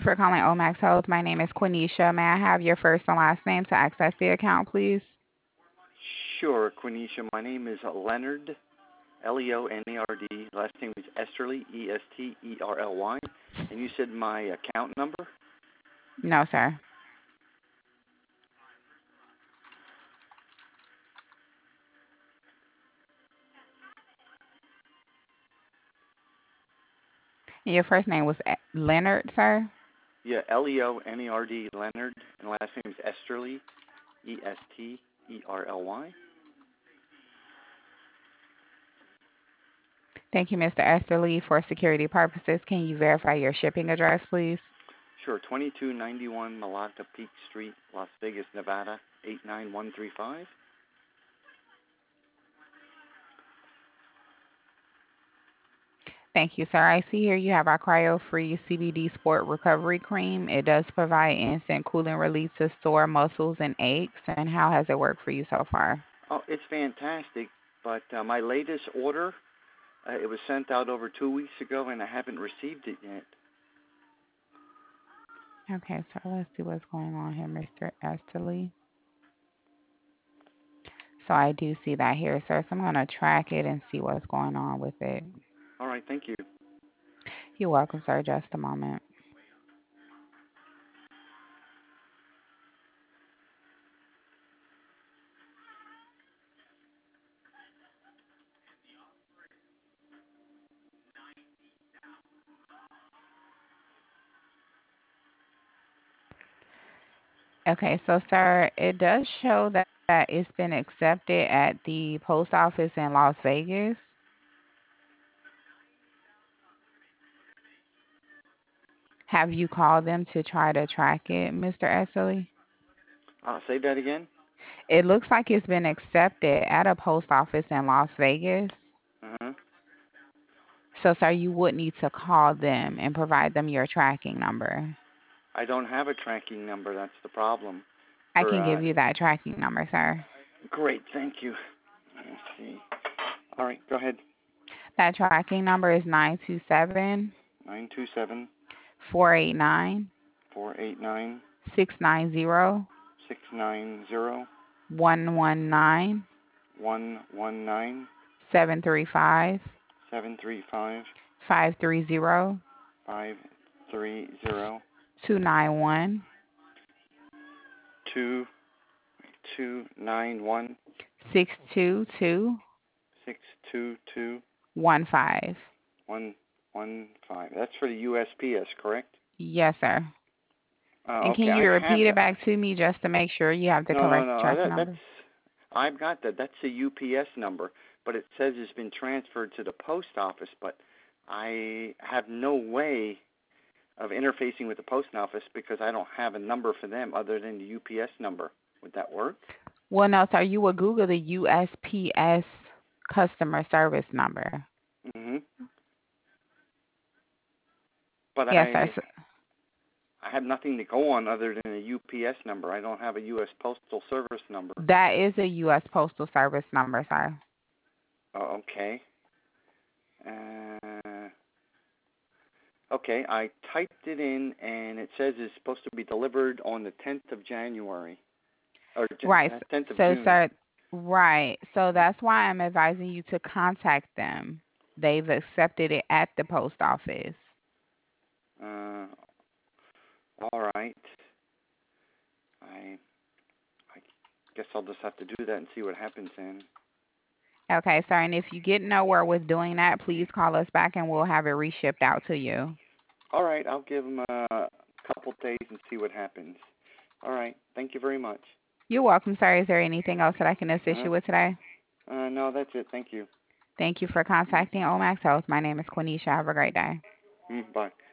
for calling Omax Health. My name is Quenisha. May I have your first and last name to access the account, please? Sure, Quenisha. My name is Leonard, Leonard. Last name is Esterly, Esterly. And you said my account number? No, sir. Your first name was Leonard, sir? Yeah, Leonard, Leonard. And last name is Esterly, Esterly. Thank you, Mr. Esterly. For security purposes, can you verify your shipping address, please? Sure, 2291 Malacca Peak Street, Las Vegas, Nevada, 89135. Thank you, sir. I see here you have our cryo-free CBD Sport Recovery Cream. It does provide instant cooling relief to sore muscles and aches. And how has it worked for you so far? Oh, it's fantastic, but my latest order, it was sent out over 2 weeks ago, and I haven't received it yet. Okay, so let's see what's going on here, Mr. Esterly. So I do see that here, sir. So I'm going to track it and see what's going on with it. All right, thank you. You're welcome, sir. Just a moment. Okay, so sir, it does show that it's been accepted at the post office in Las Vegas. Have you called them to try to track it, Mr. Esterly? Say that again? It looks like it's been accepted at a post office in Las Vegas. Uh-huh. So, sir, you would need to call them and provide them your tracking number. I don't have a tracking number. That's the problem. I For can give you that tracking number, sir. Great, thank you. Let me see. All right, go ahead. That tracking number is 927 927 489 489 690 690 119 119 735 735 530 530 291 2291 622 622 15. 115. That's for the USPS, correct? Yes, sir. And Okay, can I you have repeat it that. back to me just to make sure you have the No, no, correct no. tracking That's number? I've got that. That's a UPS number, but it says it's been transferred to the post office. But I have no way of interfacing with the post office because I don't have a number for them other than the UPS number. Would that work? Well, no, sir. You would Google the USPS customer service number. Mm-hmm. But Yes, sir. I have nothing to go on other than a UPS number. I don't have a U.S. Postal Service number. That is a U.S. Postal Service number, sir. Oh, okay. Uh, okay, I typed it in, and it says it's supposed to be delivered on the 10th of January, or Right. 10th of So, June. sir, right. So that's why I'm advising you to contact them. They've accepted it at the post office. Uh, all right. I I guess I'll just have to do that and see what happens then. Okay, sir. And if you get nowhere with doing that, please call us back and we'll have it reshipped out to you. All right, I'll give them a couple days and see what happens. All right, thank you very much. You're welcome, sir. Is there anything else that I can assist Uh, you with today? no, that's it. Thank you. Thank you for contacting Omax Health. My name is Quenisha. Have a great day. Bye.